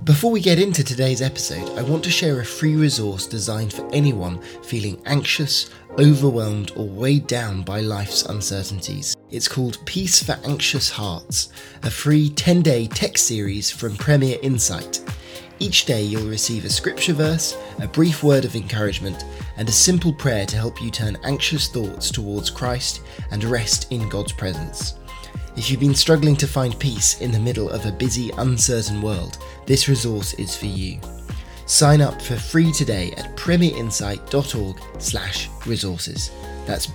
Before we get into today's episode, I want to share a free resource designed for anyone feeling anxious, overwhelmed, or weighed down by life's uncertainties. It's called Peace for Anxious Hearts, a free 10-day text series from Premier Insight. Each day you'll receive a scripture verse, a brief word of encouragement, and a simple prayer to help you turn anxious thoughts towards Christ and rest in God's presence. If you've been struggling to find peace in the middle of a busy, uncertain world, this resource is for you. Sign up for free today at premierinsight.org/resources. That's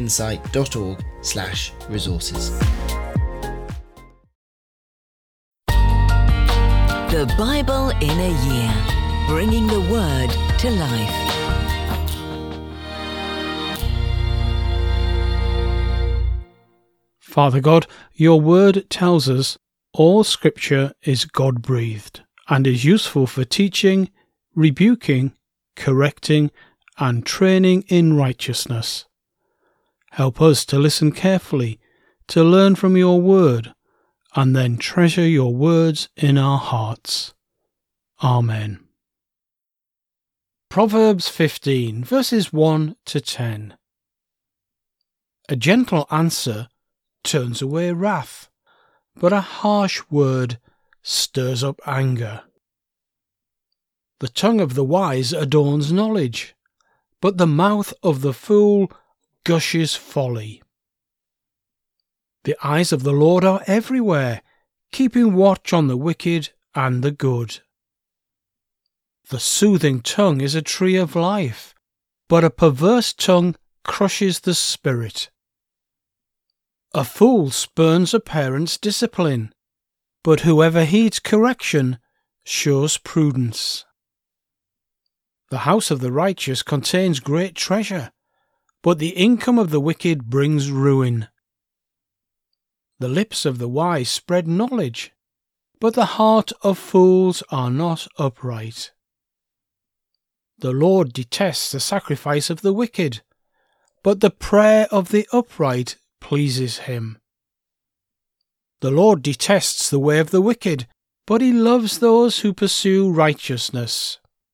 premierinsight.org/resources. The Bible in a Year, bringing the Word to life. Father God, your word tells us all Scripture is God-breathed and is useful for teaching, rebuking, correcting, and training in righteousness. Help us to listen carefully, to learn from your word, and then treasure your words in our hearts. Amen. Proverbs 15, verses 1 to 10. A gentle answer turns away wrath, but a harsh word stirs up anger. The tongue of the wise adorns knowledge, but the mouth of the fool gushes folly. The eyes of the Lord are everywhere, keeping watch on the wicked and the good. The soothing tongue is a tree of life, but a perverse tongue crushes the spirit. A fool spurns a parent's discipline, but whoever heeds correction shows prudence. The house of the righteous contains great treasure, but the income of the wicked brings ruin. The lips of the wise spread knowledge, but the heart of fools are not upright. The Lord detests the sacrifice of the wicked, but the prayer of the upright pleases him. The Lord detests the way of the wicked, but he loves those who pursue righteousness.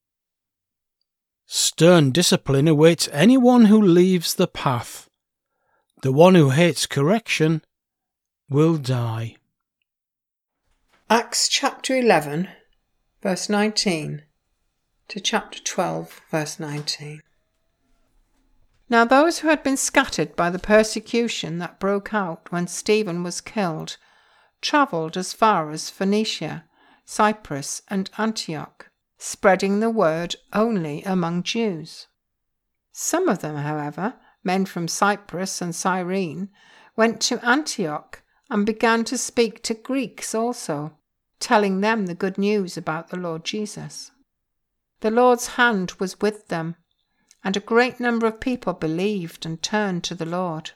Stern discipline awaits anyone who leaves the path. The one who hates correction will die. Acts chapter 11, verse 19 to chapter 12, verse 19. Now those who had been scattered by the persecution that broke out when Stephen was killed travelled as far as Phoenicia, Cyprus, and Antioch, spreading the word only among Jews. Some of them, however, men from Cyprus and Cyrene, went to Antioch and began to speak to Greeks also, telling them the good news about the Lord Jesus. The Lord's hand was with them, and a great number of people believed and turned to the Lord.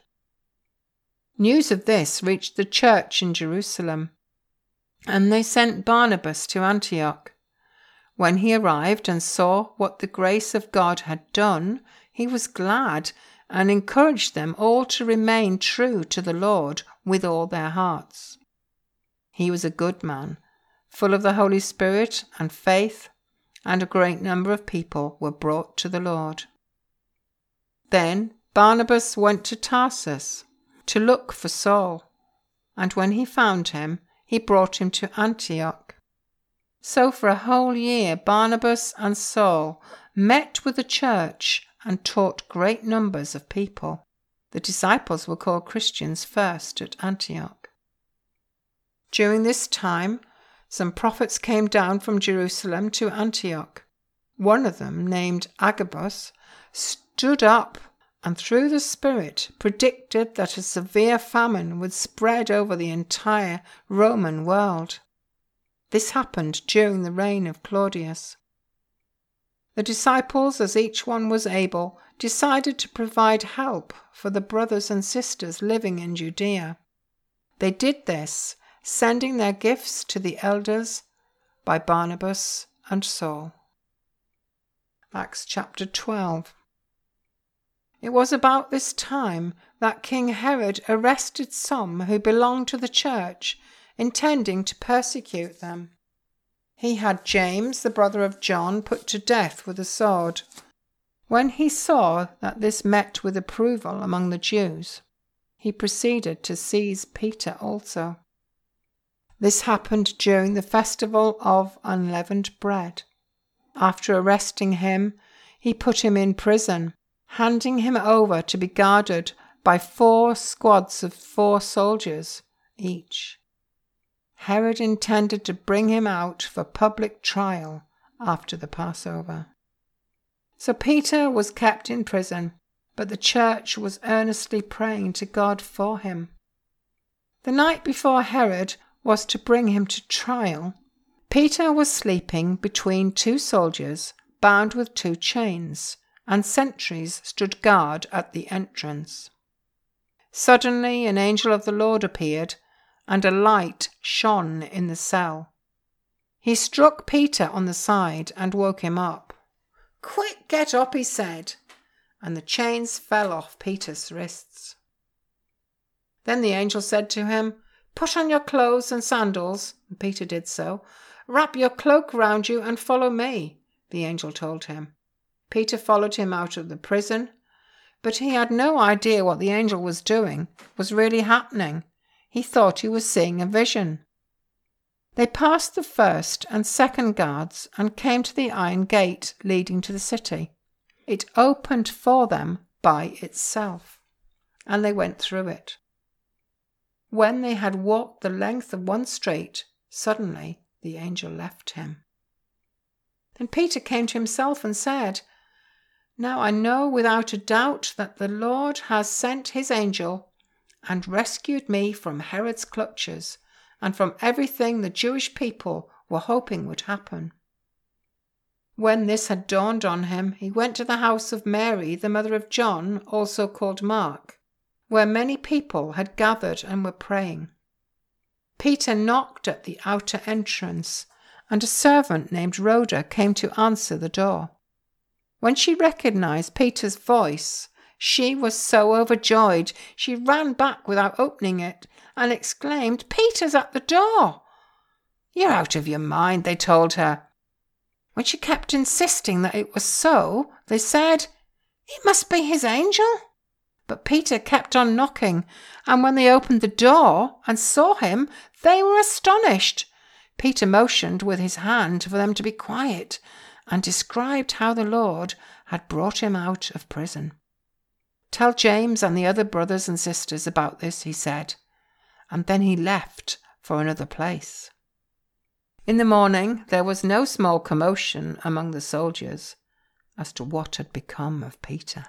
News of this reached the church in Jerusalem, and they sent Barnabas to Antioch. When he arrived and saw what the grace of God had done, he was glad and encouraged them all to remain true to the Lord with all their hearts. He was a good man, full of the Holy Spirit and faith, and a great number of people were brought to the Lord. Then Barnabas went to Tarsus to look for Saul, and when he found him, he brought him to Antioch. So for a whole year Barnabas and Saul met with the church and taught great numbers of people. The disciples were called Christians first at Antioch. During this time, some prophets came down from Jerusalem to Antioch. One of them, named Agabus, stood up and through the Spirit predicted that a severe famine would spread over the entire Roman world. This happened during the reign of Claudius. The disciples, as each one was able, decided to provide help for the brothers and sisters living in Judea. They did this, sending their gifts to the elders by Barnabas and Saul. Acts chapter 12. It was about this time that King Herod arrested some who belonged to the church, intending to persecute them. he had James, the brother of John, put to death with a sword. When he saw that this met with approval among the Jews, he proceeded to seize Peter also. This happened during the festival of unleavened bread. After arresting him, he put him in prison, handing him over to be guarded by 4 squads of 4 soldiers each. Herod intended to bring him out for public trial after the Passover. So Peter was kept in prison, but the church was earnestly praying to God for him. The night before Herod was to bring him to trial, Peter was sleeping between 2 soldiers bound with 2 chains, and sentries stood guard at the entrance. Suddenly an angel of the Lord appeared, and a light shone in the cell. He struck Peter on the side and woke him up. "Quick, get up," he said, and the chains fell off Peter's wrists. Then the angel said to him, "Put on your clothes and sandals," and Peter did so. "Wrap your cloak round you and follow me," the angel told him. Peter followed him out of the prison, but he had no idea what the angel was doing was really happening. He thought he was seeing a vision. They passed the 1st and 2nd guards and came to the iron gate leading to the city. It opened for them by itself, and they went through it. When they had walked the length of one street, suddenly the angel left him. Then Peter came to himself and said, "Now I know without a doubt that the Lord has sent his angel and rescued me from Herod's clutches and from everything the Jewish people were hoping would happen." When this had dawned on him, he went to the house of Mary, the mother of John, also called Mark, where many people had gathered and were praying. Peter knocked at the outer entrance, and a servant named Rhoda came to answer the door. When she recognized Peter's voice, she was so overjoyed she ran back without opening it and exclaimed, "Peter's at the door!" "You're out of your mind," they told her. When she kept insisting that it was so, they said, "It must be his angel." But Peter kept on knocking, and when they opened the door and saw him, they were astonished. Peter motioned with his hand for them to be quiet and described how the Lord had brought him out of prison. "Tell James and the other brothers and sisters about this," he said, and then he left for another place. In the morning there was no small commotion among the soldiers as to what had become of Peter.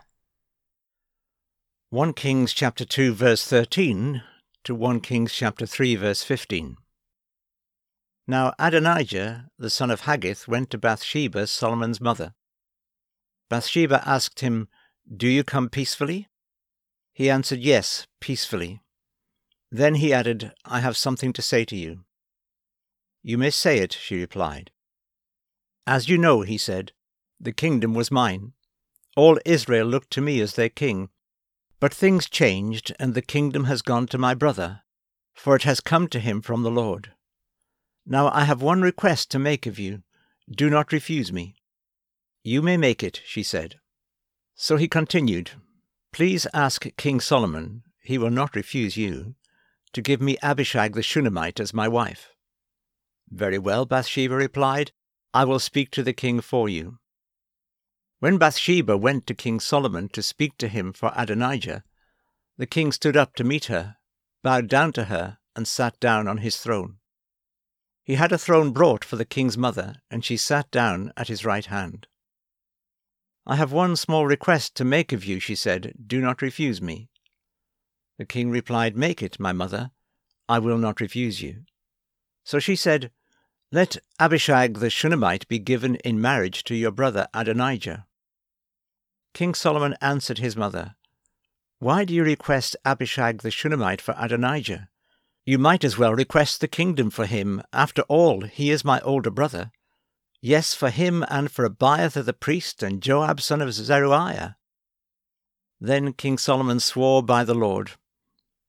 1 Kings chapter 2 verse 13 to 1 Kings chapter 3 verse 15. Now Adonijah, the son of Haggith, went to Bathsheba, Solomon's mother. Bathsheba asked him, "Do you come peacefully?" He answered, "Yes, peacefully." Then he added, "I have something to say to you." "You may say it," she replied. "As you know," he said, "the kingdom was mine. All Israel looked to me as their king. But things changed, and the kingdom has gone to my brother, for it has come to him from the Lord. Now I have one request to make of you. Do not refuse me." "You may make it," she said. So he continued, "Please ask King Solomon, he will not refuse you, to give me Abishag the Shunammite as my wife." "Very well," Bathsheba replied, "I will speak to the king for you." When Bathsheba went to King Solomon to speak to him for Adonijah, the king stood up to meet her, bowed down to her, and sat down on his throne. He had a throne brought for the king's mother, and she sat down at his right hand. "I have one small request to make of you," she said. "Do not refuse me." The king replied, "Make it, my mother. I will not refuse you." So she said, "Let Abishag the Shunammite be given in marriage to your brother Adonijah." King Solomon answered his mother, "Why do you request Abishag the Shunammite for Adonijah? You might as well request the kingdom for him. After all, he is my older brother. Yes, for him and for Abiathar the priest and Joab son of Zeruiah." Then King Solomon swore by the Lord,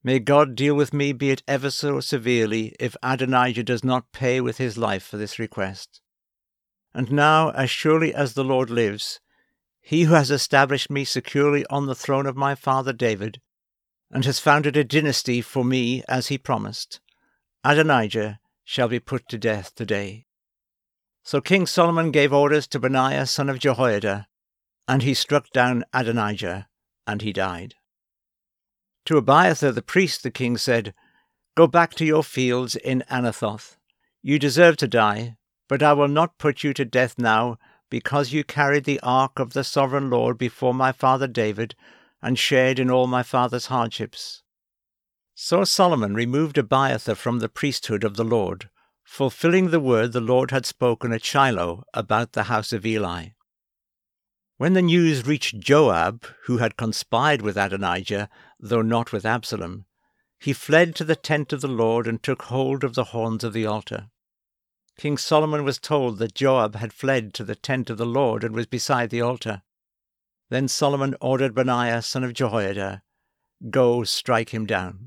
May God deal with me, be it ever so severely, if Adonijah does not pay with his life for this request. And now, as surely as the Lord lives, he who has established me securely on the throne of my father David, and has founded a dynasty for me as he promised, Adonijah shall be put to death today. So King Solomon gave orders to Benaiah son of Jehoiada, and he struck down Adonijah, and he died. To Abiathar the priest the king said, Go back to your fields in Anathoth. You deserve to die, but I will not put you to death now, because you carried the ark of the sovereign Lord before my father David, and shared in all my father's hardships. So Solomon removed Abiathar from the priesthood of the Lord, fulfilling the word the Lord had spoken at Shiloh about the house of Eli. When the news reached Joab, who had conspired with Adonijah, though not with Absalom, he fled to the tent of the Lord and took hold of the horns of the altar. King Solomon was told that Joab had fled to the tent of the Lord and was beside the altar. Then Solomon ordered Benaiah son of Jehoiada, Go, strike him down.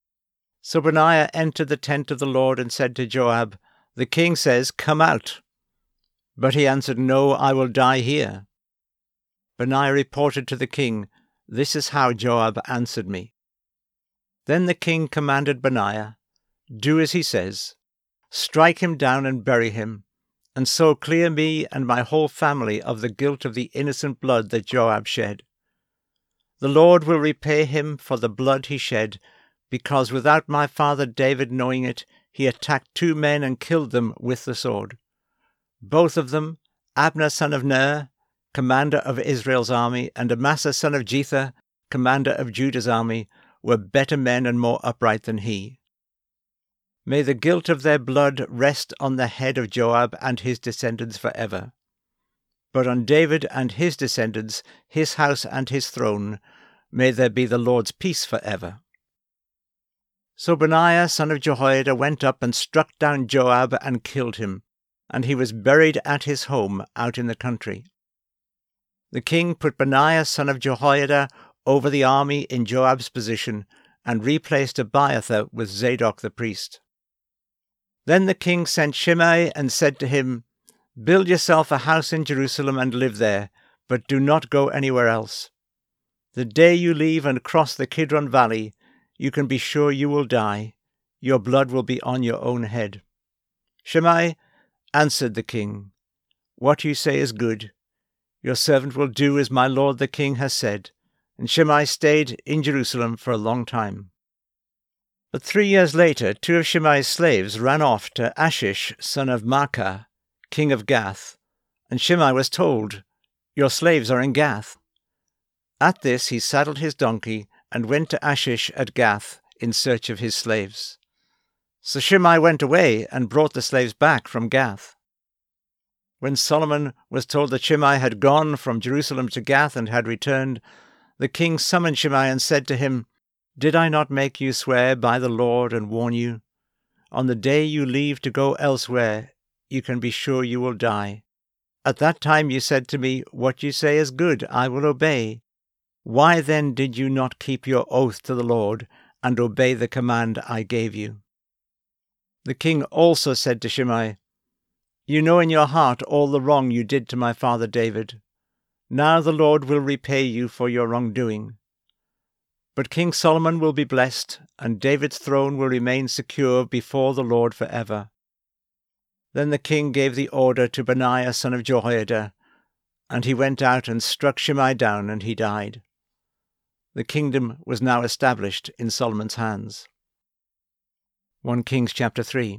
So Benaiah entered the tent of the Lord and said to Joab, The king says, Come out. But he answered, No, I will die here. Benaiah reported to the king, This is how Joab answered me. Then the king commanded Benaiah, Do as he says, strike him down and bury him, and so clear me and my whole family of the guilt of the innocent blood that Joab shed. The Lord will repay him for the blood he shed, because without my father David knowing it, he attacked 2 men and killed them with the sword. Both of them, Abner son of Ner, commander of Israel's army, and Amasa son of Jether, commander of Judah's army, were better men and more upright than he. May the guilt of their blood rest on the head of Joab and his descendants forever. But on David and his descendants, his house and his throne, may there be the Lord's peace forever. So Benaiah son of Jehoiada went up and struck down Joab and killed him, and he was buried at his home out in the country. The king put Benaiah son of Jehoiada over the army in Joab's position, and replaced Abiathar with Zadok the priest. Then the king sent Shimei and said to him, Build yourself a house in Jerusalem and live there, but do not go anywhere else. The day you leave and cross the Kidron Valley, you can be sure you will die. Your blood will be on your own head. Shimei answered the king, What you say is good. Your servant will do as my lord the king has said. And Shimei stayed in Jerusalem for a long time. But 3 years later, 2 of Shimei's slaves ran off to Ashish, son of Maacah, king of Gath, and Shimei was told, Your slaves are in Gath. At this he saddled his donkey and went to Ashish at Gath in search of his slaves. So Shimei went away and brought the slaves back from Gath. When Solomon was told that Shimei had gone from Jerusalem to Gath and had returned, the king summoned Shimei and said to him, Did I not make you swear by the Lord and warn you? On the day you leave to go elsewhere, you can be sure you will die. At that time you said to me, What you say is good, I will obey. Why then did you not keep your oath to the Lord and obey the command I gave you? The king also said to Shimei, You know in your heart all the wrong you did to my father David. Now the Lord will repay you for your wrongdoing. But King Solomon will be blessed, and David's throne will remain secure before the Lord forever. Then the king gave the order to Benaiah son of Jehoiada, and he went out and struck Shimei down, and he died. The kingdom was now established in Solomon's hands. 1 Kings chapter 3.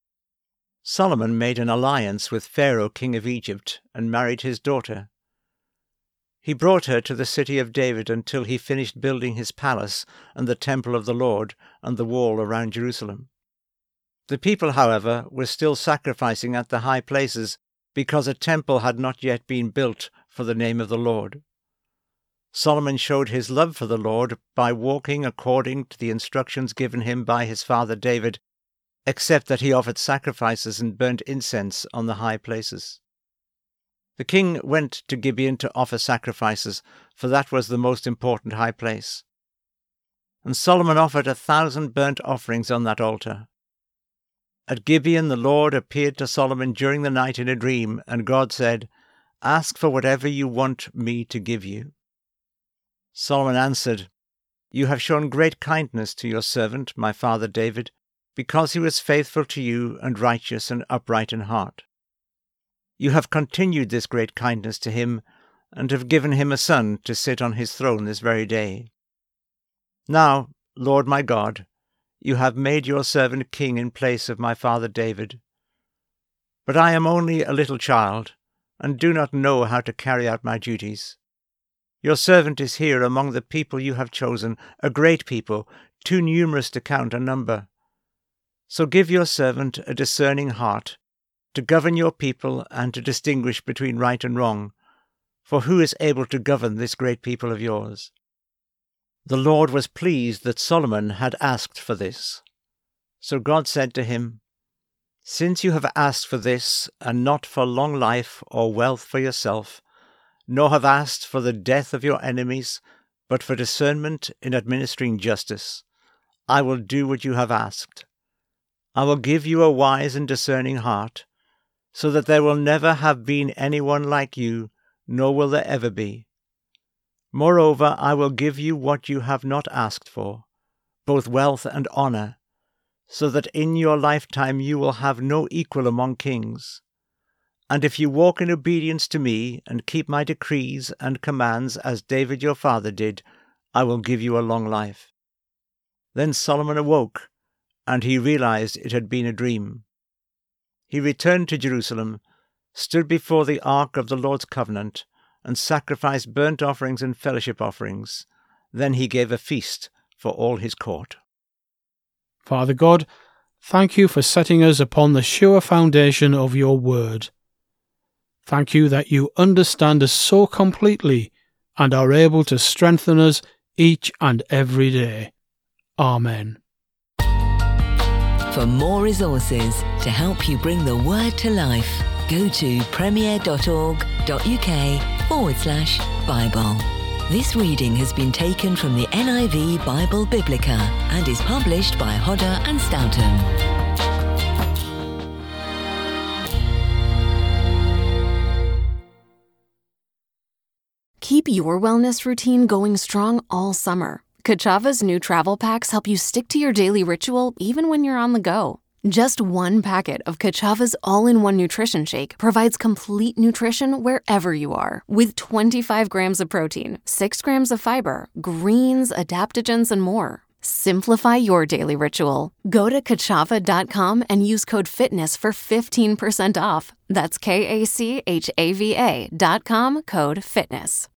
Solomon made an alliance with Pharaoh king of Egypt and married his daughter. He brought her to the city of David until he finished building his palace and the temple of the Lord and the wall around Jerusalem. The people, however, were still sacrificing at the high places because a temple had not yet been built for the name of the Lord. Solomon showed his love for the Lord by walking according to the instructions given him by his father David, except that he offered sacrifices and burnt incense on the high places. The king went to Gibeon to offer sacrifices, for that was the most important high place. and Solomon offered 1,000 burnt offerings on that altar. At Gibeon the Lord appeared to Solomon during the night in a dream, and God said, "Ask for whatever you want me to give you." Solomon answered, "You have shown great kindness to your servant, my father David, because he was faithful to you and righteous and upright in heart. You have continued this great kindness to him, and have given him a son to sit on his throne this very day. Now, Lord my God, you have made your servant king in place of my father David. But I am only a little child, and do not know how to carry out my duties. Your servant is here among the people you have chosen, a great people, too numerous to count or number. So give your servant a discerning heart, to govern your people and to distinguish between right and wrong, for who is able to govern this great people of yours?" The Lord was pleased that Solomon had asked for this. So God said to him, "Since you have asked for this, and not for long life or wealth for yourself, nor have asked for the death of your enemies, but for discernment in administering justice, I will do what you have asked. I will give you a wise and discerning heart, so that there will never have been anyone like you, nor will there ever be. Moreover, I will give you what you have not asked for, both wealth and honor, so that in your lifetime you will have no equal among kings. And if you walk in obedience to me and keep my decrees and commands as David your father did, I will give you a long life." Then Solomon awoke, and he realized it had been a dream. He returned to Jerusalem, stood before the ark of the Lord's covenant, and sacrificed burnt offerings and fellowship offerings. Then he gave a feast for all his court. Father God, thank you for setting us upon the sure foundation of your word. Thank you that you understand us so completely and are able to strengthen us each and every day. Amen. For more resources to help you bring the word to life, go to premier.org.uk/Bible. This reading has been taken from the NIV Bible Biblica and is published by Hodder and Stoughton. Keep your wellness routine going strong all summer. Kachava's new travel packs help you stick to your daily ritual even when you're on the go. Just one packet of Kachava's all-in-one nutrition shake provides complete nutrition wherever you are, with 25 grams of protein, 6 grams of fiber, greens, adaptogens, and more. Simplify your daily ritual. Go to Kachava.com and use code FITNESS for 15% off. That's KACHAVA.com, code FITNESS.